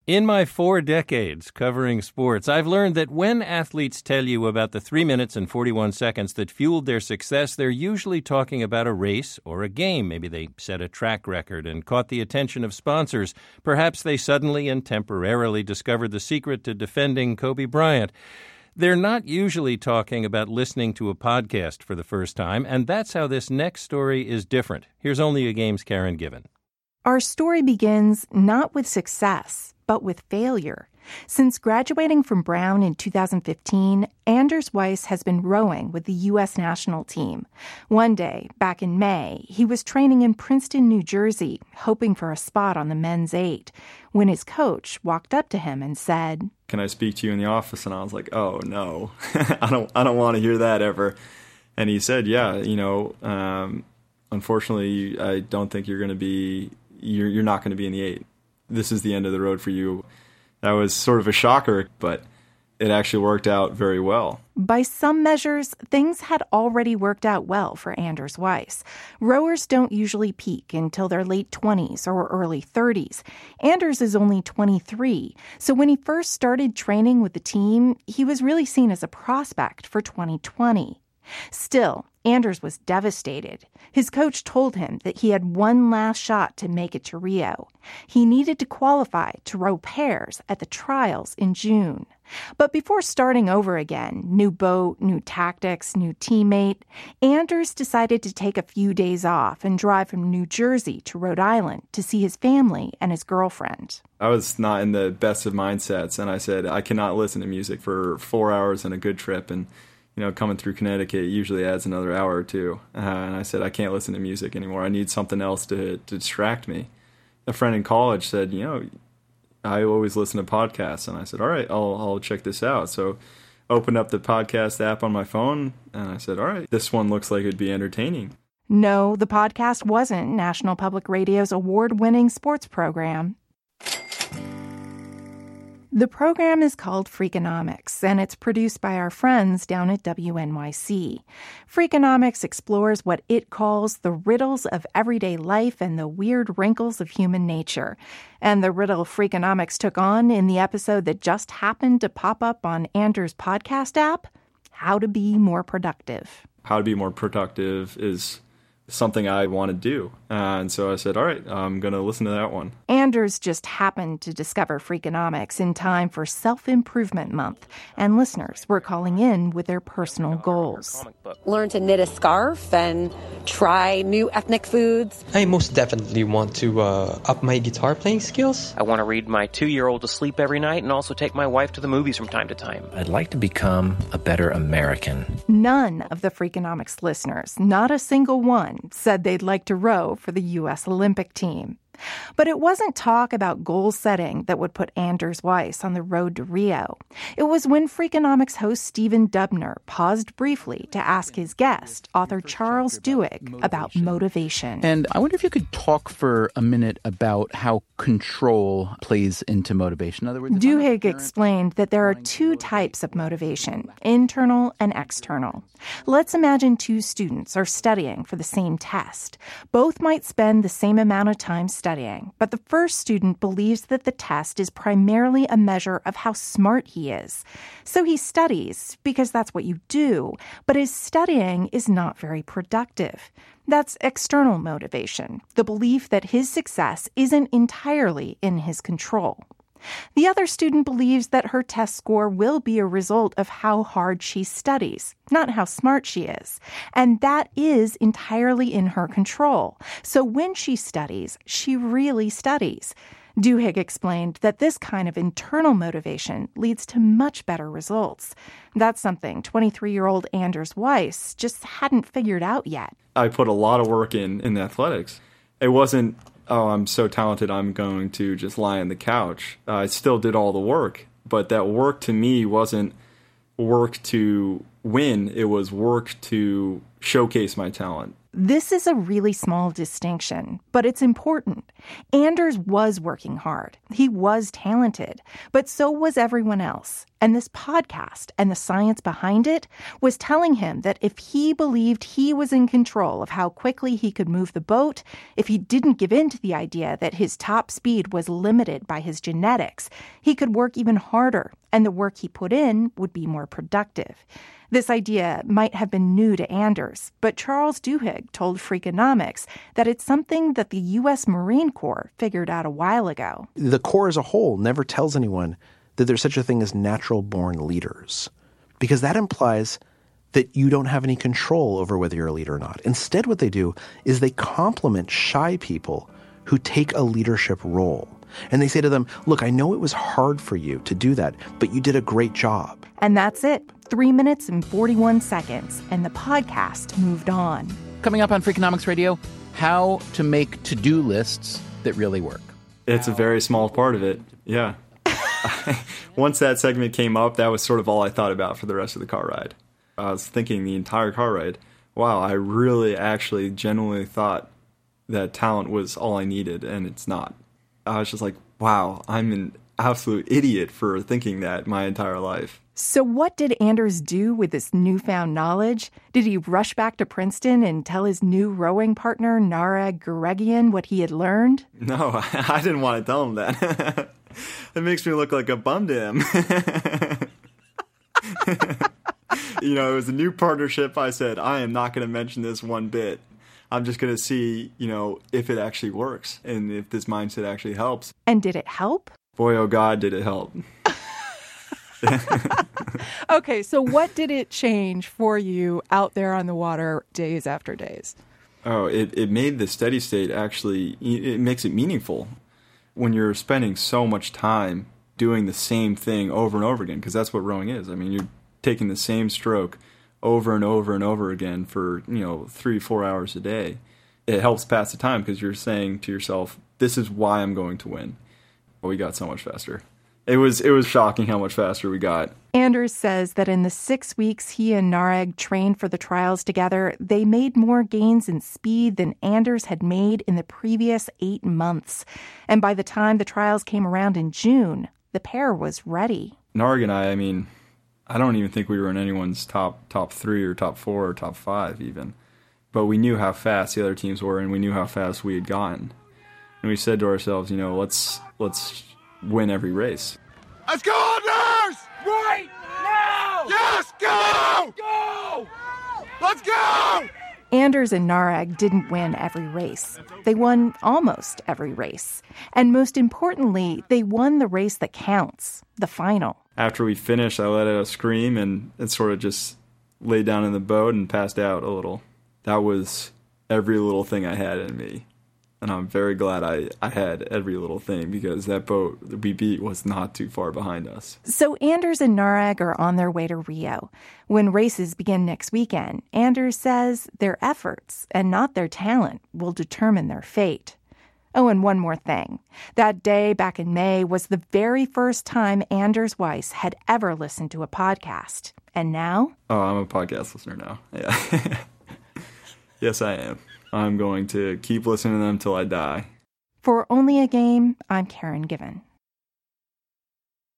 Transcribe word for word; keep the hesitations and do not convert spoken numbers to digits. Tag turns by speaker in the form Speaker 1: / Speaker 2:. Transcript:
Speaker 1: In my four decades covering sports, I've learned that when athletes tell you about the three minutes and forty-one seconds that fueled their success, they're usually talking about a race or a game. Maybe they set a track record and caught the attention of sponsors. Perhaps they suddenly and temporarily discovered the secret to defending Kobe Bryant. They're not usually talking about listening to a podcast for the first time, and that's how this next story is different. Here's Only a Game's Karen Given.
Speaker 2: Our story begins not with success, but with failure. Since graduating from Brown in two thousand fifteen, Anders Weiss has been rowing with the U S national team. One day, back in May, he was training in Princeton, New Jersey, hoping for a spot on the men's eight, when his coach walked up to him and said,
Speaker 3: "Can I speak to you in the office?" And I was like, "Oh, no, I don't I don't want to hear that ever." And he said, "Yeah, you know, um, unfortunately, I don't think you're going to be, you're, you're not going to be in the eight. This is the end of the road for you." That was sort of a shocker, but it actually worked out very well.
Speaker 2: By some measures, things had already worked out well for Anders Weiss. Rowers don't usually peak until their late twenties or early thirties. Anders is only twenty-three, so when he first started training with the team, he was really seen as a prospect for twenty twenty. Still, Anders was devastated. His coach told him that he had one last shot to make it to Rio. He needed to qualify to row pairs at the trials in June. But before starting over again, new boat, new tactics, new teammate, Anders decided to take a few days off and drive from New Jersey to Rhode Island to see his family and his girlfriend.
Speaker 3: I was not in the best of mindsets, and I said, I cannot listen to music for four hours on a good trip, and you know, coming through Connecticut usually adds another hour or two. Uh, and I said, I can't listen to music anymore. I need something else to, to distract me. A friend in college said, you know, I always listen to podcasts. And I said, all right, I'll, I'll check this out. So opened up the podcast app on my phone, and I said, all right, this one looks like it'd be entertaining.
Speaker 2: No, the podcast wasn't National Public Radio's award-winning sports program. The program is called Freakonomics, and it's produced by our friends down at W N Y C. Freakonomics explores what it calls the riddles of everyday life and the weird wrinkles of human nature. And the riddle Freakonomics took on in the episode that just happened to pop up on Anders' podcast app, how to be more productive.
Speaker 3: How to be more productive is something I want to do. Uh, and so I said, all right, I'm going to listen to that one.
Speaker 2: Anders just happened to discover Freakonomics in time for Self-Improvement Month, and listeners were calling in with their personal goals.
Speaker 4: Learn to knit a scarf and try new ethnic foods.
Speaker 5: I most definitely want to uh, up my guitar playing skills.
Speaker 6: I want to read my two-year-old to sleep every night and also take my wife to the movies from time to time.
Speaker 7: I'd like to become a better American.
Speaker 2: None of the Freakonomics listeners, not a single one, said they'd like to row for the U S Olympic team. But it wasn't talk about goal setting that would put Anders Weiss on the road to Rio. It was when Freakonomics host Stephen Dubner paused briefly to ask his guest, author Charles Duhigg, about motivation.
Speaker 8: And I wonder if you could talk for a minute about how control plays into motivation. In other words,
Speaker 2: Duhigg explained that there are two types of motivation, internal and external. Let's imagine two students are studying for the same test. Both might spend the same amount of time studying. Studying, but the first student believes that the test is primarily a measure of how smart he is. So he studies because that's what you do, but his studying is not very productive. That's external motivation, the belief that his success isn't entirely in his control. The other student believes that her test score will be a result of how hard she studies, not how smart she is. And that is entirely in her control. So when she studies, she really studies. Duhigg explained that this kind of internal motivation leads to much better results. That's something twenty-three-year-old Anders Weiss just hadn't figured out yet.
Speaker 3: I put a lot of work in, in athletics. It wasn't, oh, I'm so talented, I'm going to just lie on the couch. Uh, I still did all the work, but that work to me wasn't work to win. It was work to showcase my talent.
Speaker 2: This is a really small distinction, but it's important. Anders was working hard. He was talented, but so was everyone else. And this podcast and the science behind it was telling him that if he believed he was in control of how quickly he could move the boat, if he didn't give in to the idea that his top speed was limited by his genetics, he could work even harder, and the work he put in would be more productive. This idea might have been new to Anders, but Charles Duhigg told Freakonomics that it's something that the U S Marine Corps figured out a while ago.
Speaker 9: The Corps as a whole never tells anyone that there's such a thing as natural-born leaders, because that implies that you don't have any control over whether you're a leader or not. Instead, what they do is they compliment shy people who take a leadership role. And they say to them, look, I know it was hard for you to do that, but you did a great job.
Speaker 2: And that's it. Three minutes and forty-one seconds, and the podcast moved on.
Speaker 8: Coming up on Freakonomics Radio, how to make to-do lists that really work.
Speaker 3: It's a very small part of it, yeah. Once that segment came up, that was sort of all I thought about for the rest of the car ride. I was thinking the entire car ride, wow, I really actually genuinely thought that talent was all I needed, and it's not. I was just like, wow, I'm an absolute idiot for thinking that my entire life.
Speaker 2: So what did Anders do with this newfound knowledge? Did he rush back to Princeton and tell his new rowing partner, Nareg Guregian, what he had learned?
Speaker 3: No, I didn't want to tell him that. It makes me look like a bum to him. You know, it was a new partnership. I said, I am not going to mention this one bit. I'm just going to see, you know, if it actually works and if this mindset actually helps.
Speaker 2: And did it help?
Speaker 3: Boy, oh God, did it help.
Speaker 2: Okay, so what did it change for you out there on the water days after days?
Speaker 3: Oh, it, it made the steady state actually, it makes it meaningful. When you're spending so much time doing the same thing over and over again, because that's what rowing is. I mean, you're taking the same stroke over and over and over again for, you know, three, four hours a day. It helps pass the time because you're saying to yourself, this is why I'm going to win. Well, we got so much faster. It was it was shocking how much faster we got.
Speaker 2: Anders says that in the six weeks he and Nareg trained for the trials together, they made more gains in speed than Anders had made in the previous eight months. And by the time the trials came around in June, the pair was ready.
Speaker 3: Nareg and I, I mean, I don't even think we were in anyone's top top three or top four or top five even. But we knew how fast the other teams were, and we knew how fast we had gotten. And we said to ourselves, you know, let's let's win every race.
Speaker 10: Let's go, Anders! Right now! Yes, go! Go! Let's go!
Speaker 2: Anders and Nareg didn't win every race. They won almost every race. And most importantly, they won the race that counts, the final.
Speaker 3: After we finished, I let out a scream and it sort of just laid down in the boat and passed out a little. That was every little thing I had in me. And I'm very glad I, I had every little thing because that boat that we beat was not too far behind us.
Speaker 2: So Anders and Nareg are on their way to Rio. When races begin next weekend, Anders says their efforts and not their talent will determine their fate. Oh, and one more thing. That day back in May was the very first time Anders Weiss had ever listened to a podcast. And now?
Speaker 3: Oh, I'm a podcast listener now. Yeah. Yes, I am. I'm going to keep listening to them till I die.
Speaker 2: For Only a Game, I'm Karen Given.